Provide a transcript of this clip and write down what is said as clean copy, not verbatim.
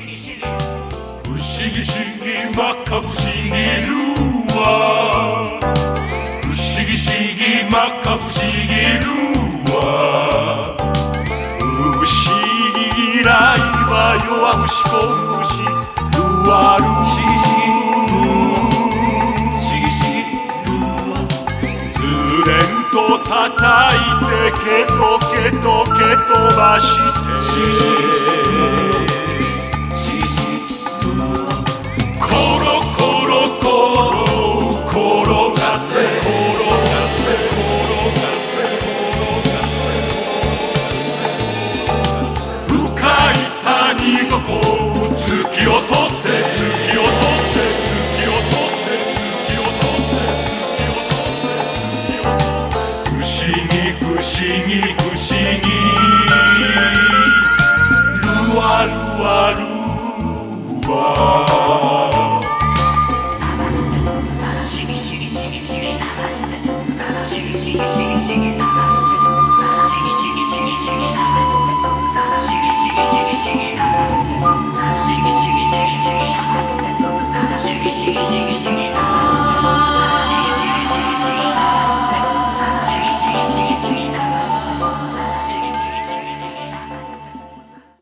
不思議不思議まか不思議ルーは不思議不思議まか不思議ルーは不思議以来は弱虫小虫ルアル不思議ずれんと叩いてケトケトケトばしてコロコロコロ転がせ転がせ転がせ深い谷底を突き落と